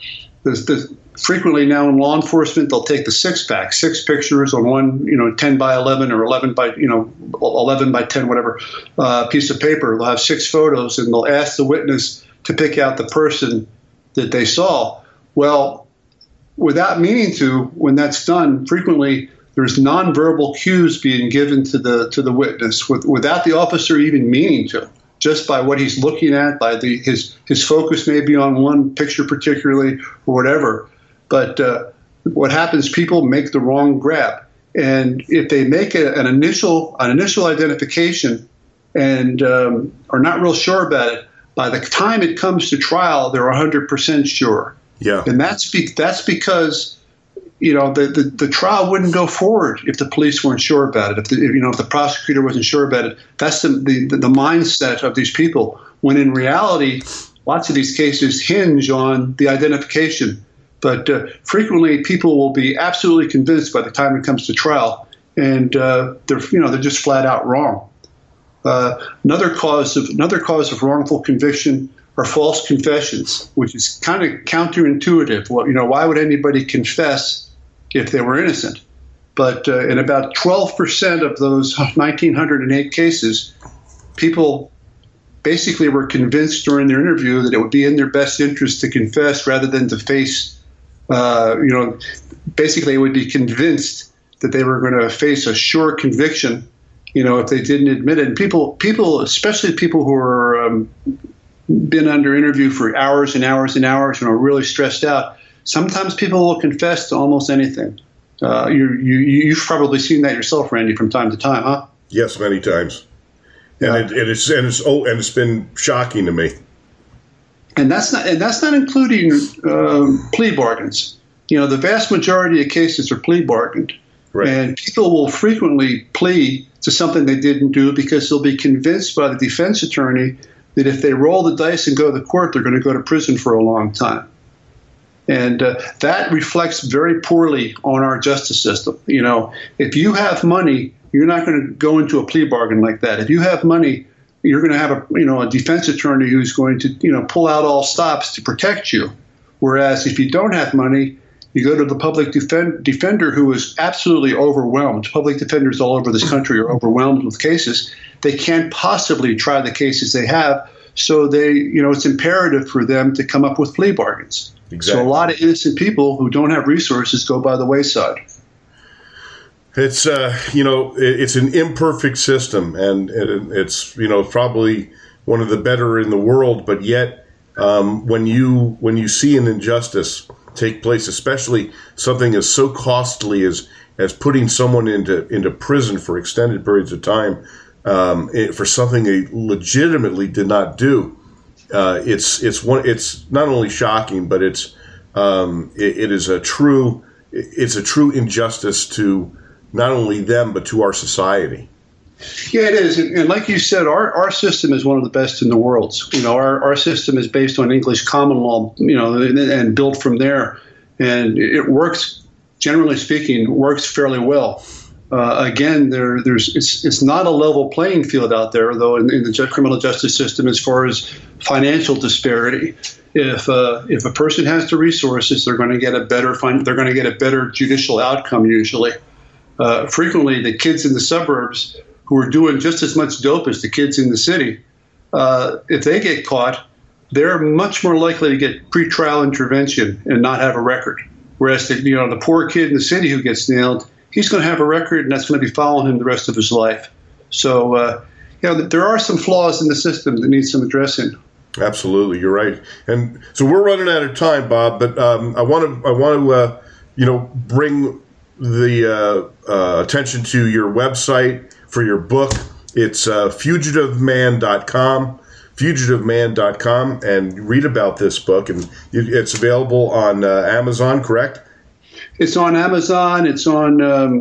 S5: frequently now in law enforcement, they'll take the 6-pack, 6 pictures on one, 10 by 11 or 11 by 10, whatever, piece of paper. They'll have 6 photos, and they'll ask the witness to pick out the person that they saw. Well, without meaning to, when that's done, frequently there's nonverbal cues being given to the witness without the officer even meaning to. Just by what he's looking at, by his focus may be on one picture particularly or whatever. But what happens, people make the wrong grab. And if they make an initial identification and are not real sure about it, by the time it comes to trial, they're 100% sure.
S3: Yeah.
S5: And that's because the trial wouldn't go forward if the police weren't sure about it. If the prosecutor wasn't sure about it. That's the mindset of these people. When in reality, lots of these cases hinge on the identification. But frequently, people will be absolutely convinced by the time it comes to trial, and they're just flat out wrong. Another cause of wrongful conviction are false confessions, which is kind of counterintuitive. Why would anybody confess if they were innocent? But in about 12% of those 1,908 cases, people basically were convinced during their interview that it would be in their best interest to confess rather than to face. Basically, they would be convinced that they were going to face a sure conviction, if they didn't admit it. And people, especially people who are been under interview for hours and hours and hours and are really stressed out, sometimes people will confess to almost anything. You've probably seen that yourself, Randy, from time to time, huh?
S3: Yes, many times. And
S5: Yeah.
S3: it's been shocking to me.
S5: And that's not including plea bargains. The vast majority of cases are plea bargained.
S3: Right.
S5: And people will frequently plea to something they didn't do because they'll be convinced by the defense attorney that if they roll the dice and go to court, they're going to go to prison for a long time. And that reflects very poorly on our justice system. If you have money, you're not going to go into a plea bargain like that. If you have money, you're going to have a defense attorney who's going to pull out all stops to protect you. Whereas if you don't have money, you go to the public defender who is absolutely overwhelmed. Public defenders all over this country are overwhelmed with cases. They can't possibly try the cases they have, so it's imperative for them to come up with plea bargains.
S3: Exactly.
S5: So a lot of innocent people who don't have resources go by the wayside.
S3: It's it's an imperfect system, and it's probably one of the better in the world. But yet, when you see an injustice take place, especially something as so costly as putting someone into prison for extended periods of time for something they legitimately did not do, it's not only shocking, but it is a true injustice to not only them, but to our society.
S5: Yeah, it is. And like you said, our system is one of the best in the world. Our system is based on English common law, and built from there. And it works, generally speaking, works fairly well. Again, it's not a level playing field out there, though, in the criminal justice system as far as financial disparity. If a person has the resources, they're going to get a better judicial outcome usually. Frequently, the kids in the suburbs who are doing just as much dope as the kids in the city, if they get caught, they're much more likely to get pretrial intervention and not have a record. Whereas the poor kid in the city who gets nailed, he's going to have a record, and that's going to be following him the rest of his life. So, there are some flaws in the system that need some addressing.
S3: Absolutely, you're right. And so we're running out of time, Bob. But I want to bring the attention to your website for your book. It's fugitiveman.com, and read about this book. And it's available on Amazon, correct?
S5: It's on Amazon. It's on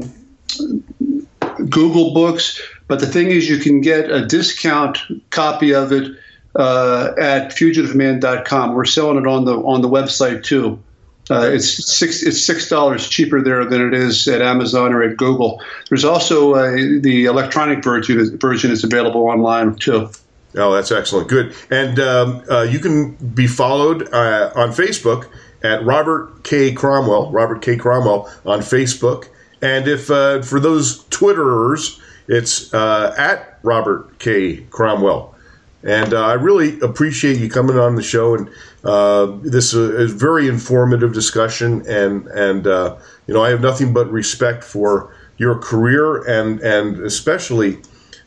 S5: Google Books. But the thing is, you can get a discount copy of it at fugitiveman.com. We're selling it on the website too. It's $6 cheaper there than it is at Amazon or at Google. There's also the electronic version is available online too.
S3: Oh, that's excellent. Good. And you can be followed on Facebook at Robert K. Cromwell on Facebook. And if for those Twitterers, it's at Robert K. Cromwell. And I really appreciate you coming on the show. And this is a very informative discussion. And I have nothing but respect for your career and especially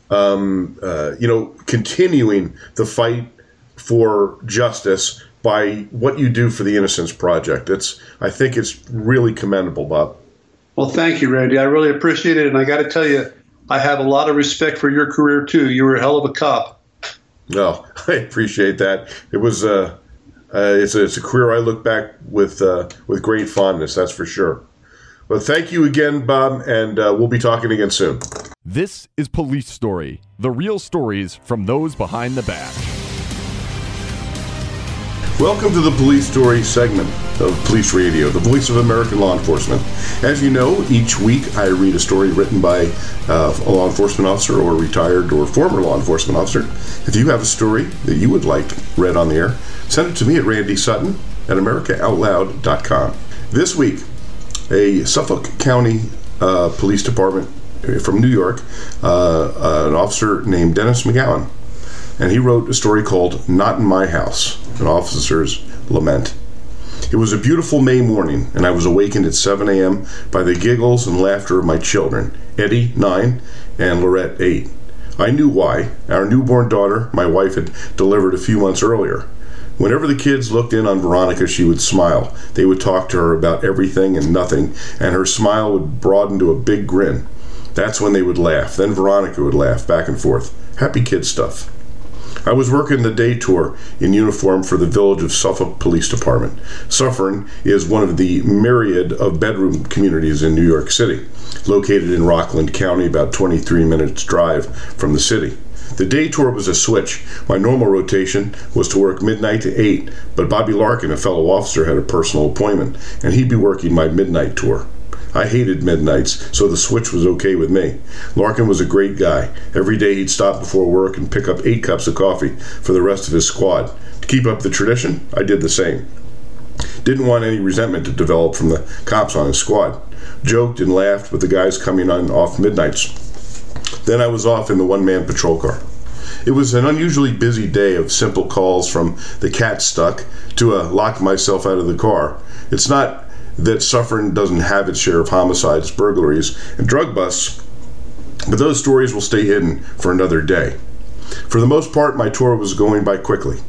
S3: continuing the fight for justice by what you do for the Innocence Project. I think it's really commendable, Bob.
S5: Well, thank you, Randy. I really appreciate it. And I got to tell you, I have a lot of respect for your career, too. You were a hell of a cop.
S3: No, I appreciate that. It was it's a career I look back with great fondness, that's for sure. Well, thank you again, Bob, and we'll be talking again soon.
S2: This is Police Story, the real stories from those behind the badge.
S3: Welcome to the Police Story segment of Police Radio, the voice of American law enforcement. As you know, each week I read a story written by a law enforcement officer or retired or former law enforcement officer. If you have a story that you would like read on the air, send it to me at Randy Sutton at AmericaOutloud.com. This week, a Suffolk County Police Department from New York, an officer named Dennis McGowan, and he wrote a story called Not in My House, an officer's lament. It was a beautiful May morning, and I was awakened at 7 a.m. by the giggles and laughter of my children, Eddie, 9, and Lorette, 8. I knew why. Our newborn daughter, my wife, had delivered a few months earlier. Whenever the kids looked in on Veronica, she would smile. They would talk to her about everything and nothing, and her smile would broaden to a big grin. That's when they would laugh. Then Veronica would laugh, back and forth. Happy kid stuff. I was working the day tour in uniform for the Village of Suffolk Police Department. Suffern is one of the myriad of bedroom communities in New York City, located in Rockland County, about 23 minutes drive from the city. The day tour was a switch. My normal rotation was to work midnight to 8, but Bobby Larkin, a fellow officer, had a personal appointment, and he'd be working my midnight tour. I hated midnights, so the switch was okay with me. Larkin was a great guy. Every day he'd stop before work and pick up 8 cups of coffee for the rest of his squad. To keep up the tradition, I did the same. Didn't want any resentment to develop from the cops on his squad. Joked and laughed with the guys coming on off midnights. Then I was off in the one-man patrol car. It was an unusually busy day of simple calls from the cat stuck to a lock myself out of the car. It's not that Suffern doesn't have its share of homicides, burglaries, and drug busts, but those stories will stay hidden for another day. For the most part, my tour was going by quickly.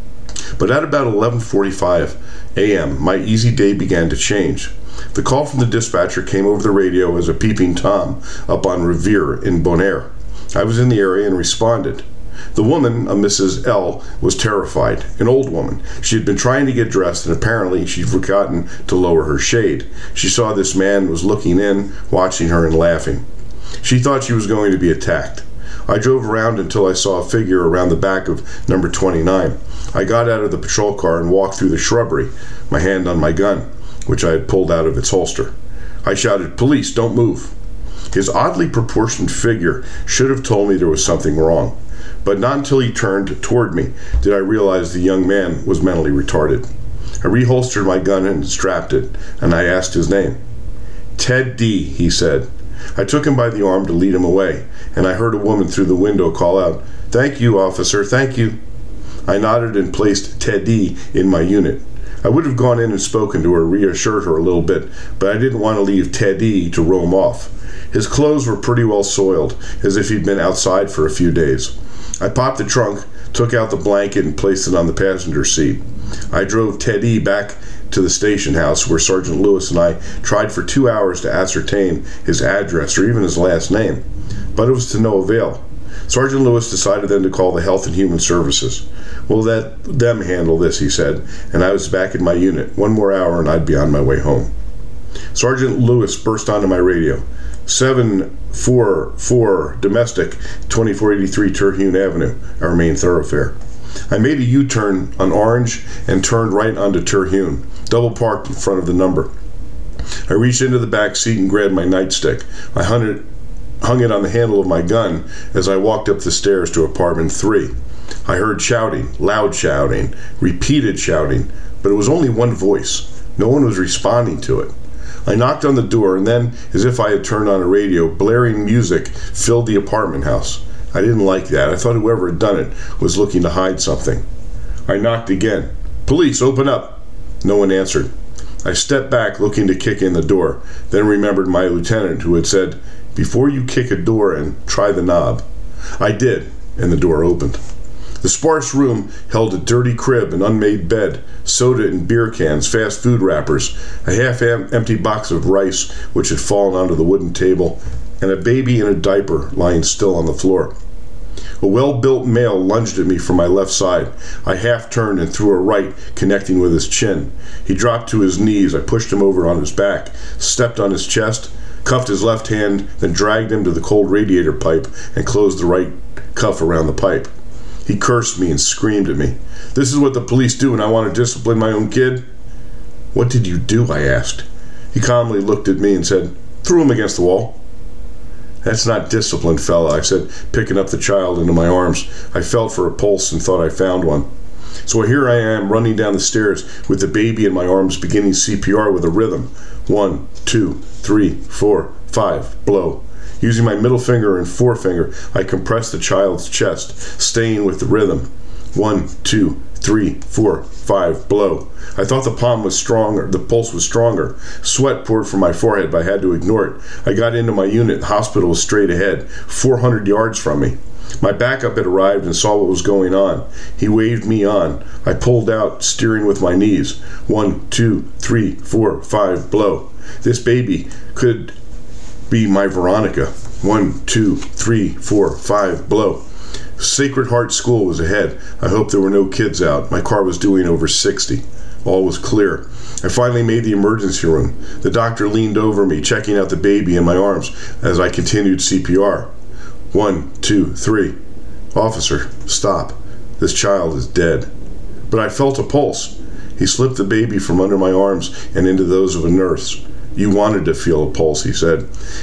S3: But at about 11:45 a.m., my easy day began to change. The call from the dispatcher came over the radio as a peeping Tom up on Revere in Bonaire. I was in the area and responded. The woman, a Mrs. L., was terrified, an old woman. She had been trying to get dressed, and apparently she'd forgotten to lower her shade. She saw this man was looking in, watching her, and laughing. She thought she was going to be attacked. I drove around until I saw a figure around the back of number 29. I got out of the patrol car and walked through the shrubbery, my hand on my gun, which I had pulled out of its holster. I shouted, "Police, don't move." His oddly proportioned figure should have told me there was something wrong. But not until he turned toward me did I realize the young man was mentally retarded. I reholstered my gun and strapped it, and I asked his name. "Ted D," he said. I took him by the arm to lead him away, and I heard a woman through the window call out, "Thank you, officer, thank you." I nodded and placed Ted D in my unit. I would have gone in and spoken to her, reassured her a little bit, but I didn't want to leave Ted D to roam off. His clothes were pretty well soiled, as if he'd been outside for a few days. I popped the trunk, took out the blanket, and placed it on the passenger seat. I drove Ted E back to the station house where Sergeant Lewis and I tried for 2 hours to ascertain his address or even his last name, but it was to no avail. Sergeant Lewis decided then to call the Health and Human Services. "We'll let them handle this," he said, and I was back in my unit. 1 more hour and I'd be on my way home. Sergeant Lewis burst onto my radio. 744 domestic, 2483 Terhune Avenue, our main thoroughfare. I made a U-turn on Orange and turned right onto Terhune, double parked in front of the number. I reached into the back seat and grabbed my nightstick. I hung it on the handle of my gun as I walked up the stairs to apartment 3. I heard shouting, loud shouting, repeated shouting, but it was only one voice. No one was responding to it. I knocked on the door, and then, as if I had turned on a radio, blaring music filled the apartment house. I didn't like that. I thought whoever had done it was looking to hide something. I knocked again. "Police, open up!" No one answered. I stepped back, looking to kick in the door, then remembered my lieutenant who had said, "Before you kick a door in, try the knob." I did, and the door opened. The sparse room held a dirty crib, an unmade bed, soda and beer cans, fast food wrappers, a half-empty box of rice which had fallen onto the wooden table, and a baby in a diaper lying still on the floor. A well-built male lunged at me from my left side. I half-turned and threw a right, connecting with his chin. He dropped to his knees. I pushed him over on his back, stepped on his chest, cuffed his left hand, then dragged him to the cold radiator pipe and closed the right cuff around the pipe. He cursed me and screamed at me. "This is what the police do when I want to discipline my own kid?" "What did you do?" I asked. He calmly looked at me and said, "Threw him against the wall." "That's not discipline, fella," I said, picking up the child into my arms. I felt for a pulse and thought I found one. So here I am, running down the stairs with the baby in my arms, beginning CPR with a rhythm. 1, 2, 3, 4, 5, blow. Using my middle finger and forefinger, I compressed the child's chest, staying with the rhythm. 1, 2, 3, 4, 5, blow. I thought the palm was stronger, the pulse was stronger. Sweat poured from my forehead, but I had to ignore it. I got into my unit. The hospital was straight ahead, 400 yards from me. My backup had arrived and saw what was going on. He waved me on. I pulled out, steering with my knees. 1, 2, 3, 4, 5, blow. This baby could be my Veronica. 1, 2, 3, 4, 5, blow. Sacred Heart School was ahead. I hoped there were no kids out. My car was doing over 60. All was clear. I finally made the emergency room. The doctor leaned over me, checking out the baby in my arms as I continued CPR. 1, 2, 3. "Officer, stop. This child is dead." But I felt a pulse. He slipped the baby from under my arms and into those of a nurse. "You wanted to feel a pulse," he said.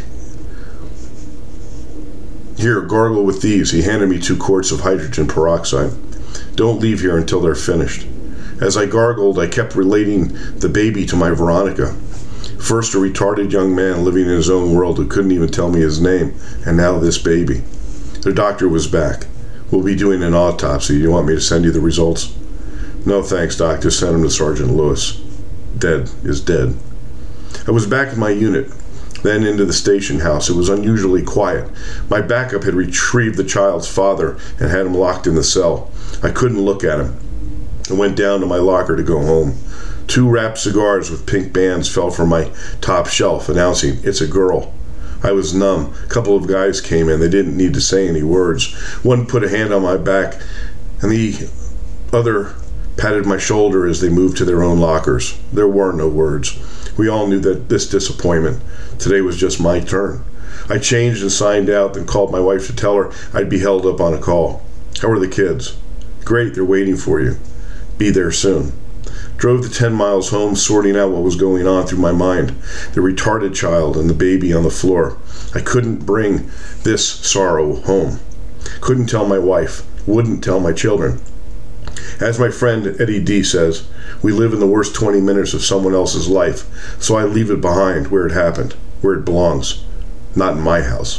S3: "Here, gargle with these." He handed me 2 quarts of hydrogen peroxide. "Don't leave here until they're finished." As I gargled, I kept relating the baby to my Veronica. First, a retarded young man living in his own world who couldn't even tell me his name, and now this baby. The doctor was back. "We'll be doing an autopsy. You want me to send you the results?" "No, thanks, Doc. Just send him to Sergeant Lewis. Dead is dead." I was back in my unit, then into the station house. It was unusually quiet. My backup had retrieved the child's father and had him locked in the cell. I couldn't look at him. I went down to my locker to go home. 2 wrapped cigars with pink bands fell from my top shelf, announcing, "It's a girl." I was numb. A couple of guys came in. They didn't need to say any words. One put a hand on my back, and the other patted my shoulder as they moved to their own lockers. There were no words. We all knew that this disappointment, today was just my turn. I changed and signed out, then called my wife to tell her I'd be held up on a call. "How are the kids?" "Great, they're waiting for you. Be there soon." Drove the 10 miles home, sorting out what was going on through my mind. The retarded child and the baby on the floor. I couldn't bring this sorrow home. Couldn't tell my wife. Wouldn't tell my children. As my friend Eddie D says, we live in the worst 20 minutes of someone else's life, so I leave it behind where it happened, where it belongs, not in my house.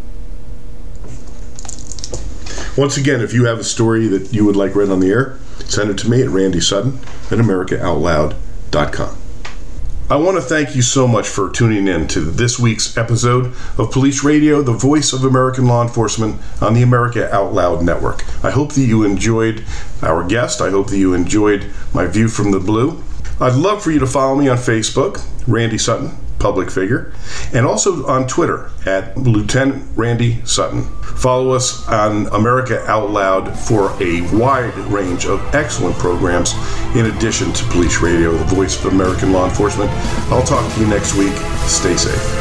S3: Once again, if you have a story that you would like read on the air, send it to me at randysutton@AmericaOutloud.com. I want to thank you so much for tuning in to this week's episode of Police Radio, the voice of American law enforcement on the America Out Loud network. I hope that you enjoyed our guest. I hope that you enjoyed my view from the blue. I'd love for you to follow me on Facebook, Randy Sutton, public figure, and also on Twitter at Lieutenant Randy Sutton. Follow us on America Out Loud for a wide range of excellent programs in addition to Police Radio, the voice of American law enforcement. I'll talk to you next week. Stay safe.